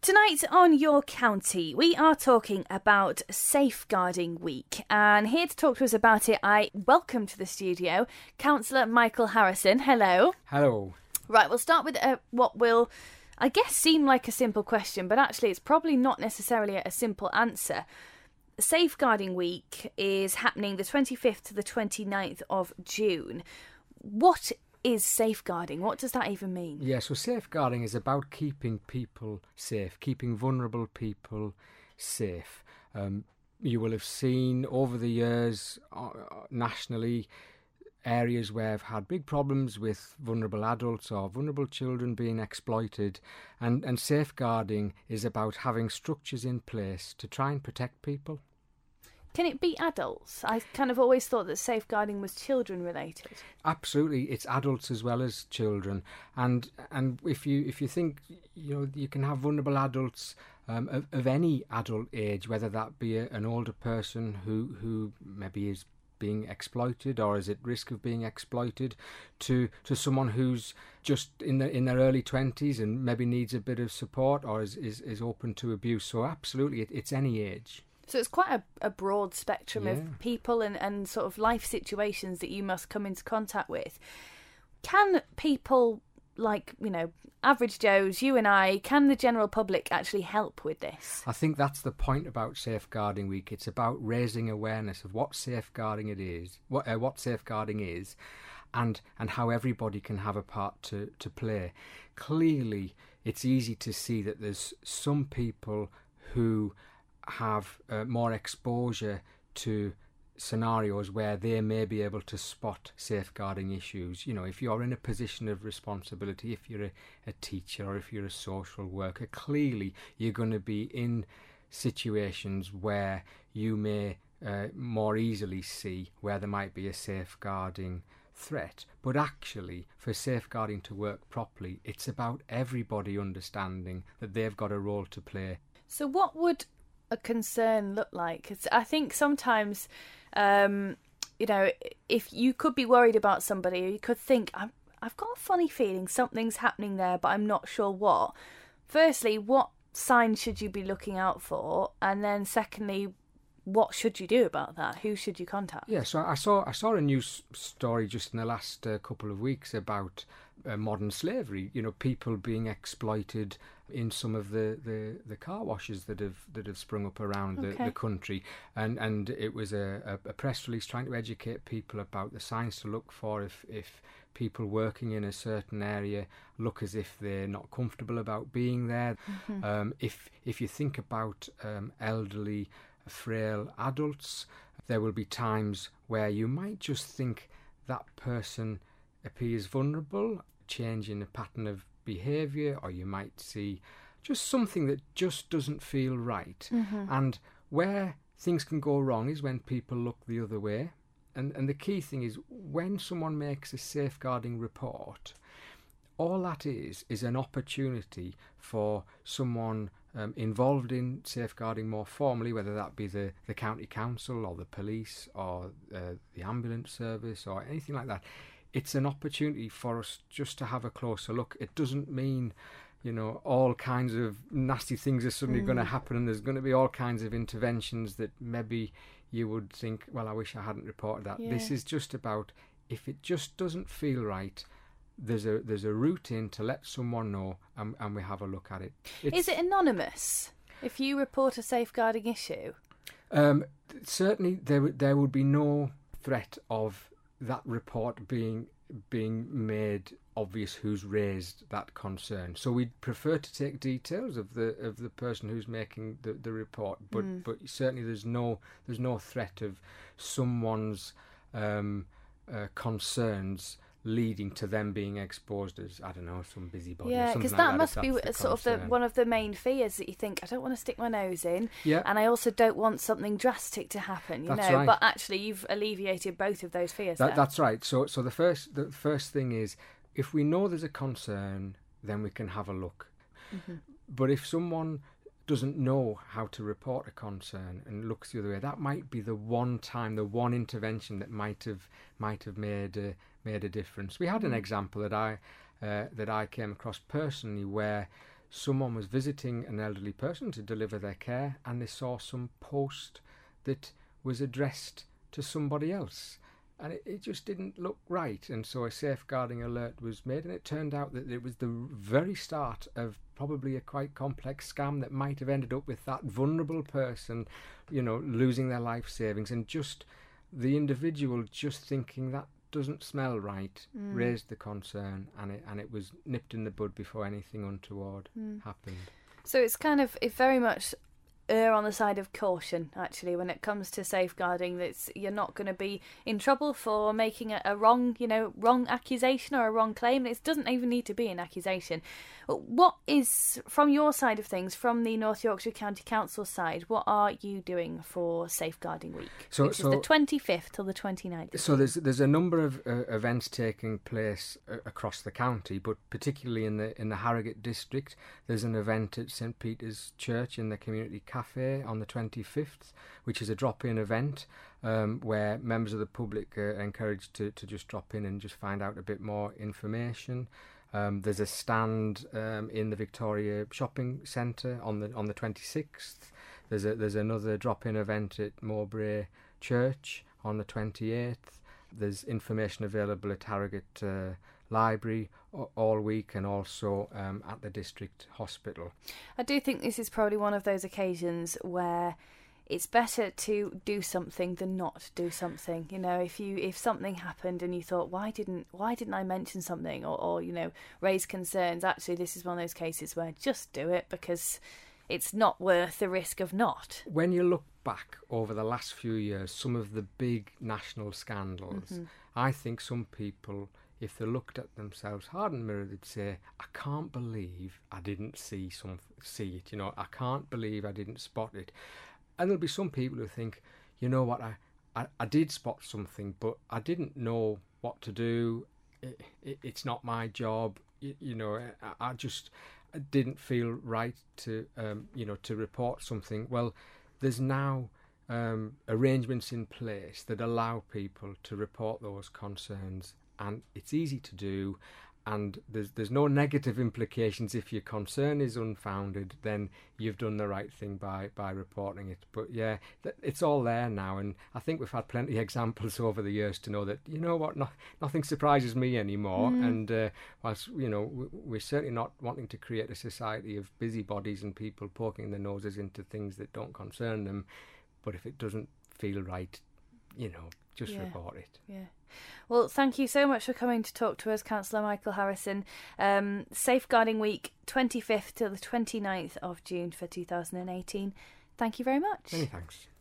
Tonight on Your County, we are talking about Safeguarding Week, and here to talk to us about it, I welcome to the studio Councillor Michael Harrison. Hello. Hello. Right, we'll start with what will, I guess, seem like a simple question, but actually it's probably not necessarily a simple answer. Safeguarding Week is happening the 25th to the 29th of June. What is safeguarding? What does that even mean? Yeah, so safeguarding is about keeping people safe, keeping vulnerable people safe. You will have seen over the years nationally areas where have had big problems with vulnerable adults or vulnerable children being exploited, and safeguarding is about having structures in place to try and protect people. Can it be adults? I kind of always thought that safeguarding was children related. Absolutely, it's adults as well as children, and if you think, you know, you can have vulnerable adults of any adult age, whether that be an older person who maybe is being exploited or is at risk of being exploited, to someone who's just in their early 20s and maybe needs a bit of support or is open to abuse. So absolutely, it's any age. So it's quite a broad spectrum of people and sort of life situations that you must come into contact with. Can people like, you know, average Joes, you and I, can the general public actually help with this? I think that's the point about Safeguarding Week. It's about raising awareness of what safeguarding what safeguarding is, and how everybody can have a part to play. Clearly, it's easy to see that there's some people who have more exposure to scenarios where they may be able to spot safeguarding issues. You know, if you're in a position of responsibility, if you're a teacher or if you're a social worker, clearly you're going to be in situations where you may more easily see where there might be a safeguarding threat. But actually, for safeguarding to work properly, it's about everybody understanding that they've got a role to play. So what would a concern look like? 'Cause I think sometimes, you know, if you could be worried about somebody, or you could think, I've got a funny feeling something's happening there, but I'm not sure what. Firstly, what signs should you be looking out for? And then secondly, what should you do about that? Who should you contact? Yeah, so I saw a news story just in the last couple of weeks about modern slavery. You know, people being exploited in some of the car washes that have sprung up around the country, and it was a press release trying to educate people about the signs to look for if people working in a certain area look as if they're not comfortable about being there. Mm-hmm. If you think about elderly, frail adults, there will be times where you might just think that person appears vulnerable, change in the pattern of behaviour, or you might see just something that just doesn't feel right. Mm-hmm. And where things can go wrong is when people look the other way. And the key thing is, when someone makes a safeguarding report, all that is an opportunity for someone involved in safeguarding more formally, whether that be the county council or the police or the ambulance service or anything like that. It's an opportunity for us just to have a closer look. It doesn't mean, you know, all kinds of nasty things are suddenly going to happen and there's going to be all kinds of interventions that maybe you would think, well, I wish I hadn't reported that. Yeah. This is just about, if it just doesn't feel right, there's a route in to let someone know, and we have a look at it. Is it anonymous if you report a safeguarding issue? Certainly there would be no threat of that report being made obvious who's raised that concern. So we'd prefer to take details of the person who's making the report, but certainly there's no threat of someone's concerns leading to them being exposed as, I don't know, some busybody. Yeah, because that must be sort of one of the main fears, that you think, I don't want to stick my nose in, and I also don't want something drastic to happen, you know. Right. But actually, you've alleviated both of those fears. That's right. So the first thing is, if we know there's a concern, then we can have a look. Mm-hmm. But if someone doesn't know how to report a concern and looks the other way, that might be the one time, the one intervention that might have made a difference. We had an example that I came across personally where someone was visiting an elderly person to deliver their care, and they saw some post that was addressed to somebody else. And it just didn't look right, and so a safeguarding alert was made, and it turned out that it was the very start of probably a quite complex scam that might have ended up with that vulnerable person, losing their life savings, and just the individual just thinking that doesn't smell right, raised the concern, and it was nipped in the bud before anything untoward happened. So it's very much err on the side of caution, actually, when it comes to safeguarding. You're not going to be in trouble for making a wrong accusation or a wrong claim. It doesn't even need to be an accusation. What is, from your side of things, from the North Yorkshire County Council side, what are you doing for Safeguarding Week, which is the 25th till the 29th? So there's a number of events taking place across the county, but particularly in the Harrogate district. There's an event at St Peter's Church in the community cafe on the 25th, which is a drop-in event where members of the public are encouraged to just drop in and just find out a bit more information. There's a stand in the Victoria Shopping Centre on the 26th. There's another drop-in event at Mowbray Church on the 28th. There's information available at Harrogate Library all week, and also at the district hospital. I do think this is probably one of those occasions where it's better to do something than not do something. If something happened and you thought, why didn't I mention something or raise concerns? Actually, this is one of those cases where just do it, because it's not worth the risk of not. When you look back over the last few years, some of the big national scandals, I think some people, if they looked at themselves hard in the mirror, they'd say, I can't believe I didn't see it. I can't believe I didn't spot it. And there'll be some people who think, you know what, I did spot something, but I didn't know what to do. It's not my job. I just didn't feel right to report something. Well, there's now arrangements in place that allow people to report those concerns, and it's easy to do. And there's no negative implications. If your concern is unfounded, then you've done the right thing by reporting it. But yeah, it's all there now, and I think we've had plenty of examples over the years to know that, you know what, nothing surprises me anymore. And whilst we're certainly not wanting to create a society of busybodies and people poking their noses into things that don't concern them, but if it doesn't feel right, just report it. Yeah. Well, thank you so much for coming to talk to us, Councillor Michael Harrison. Safeguarding Week, 25th till the 29th of June for 2018. Thank you very much. Many thanks.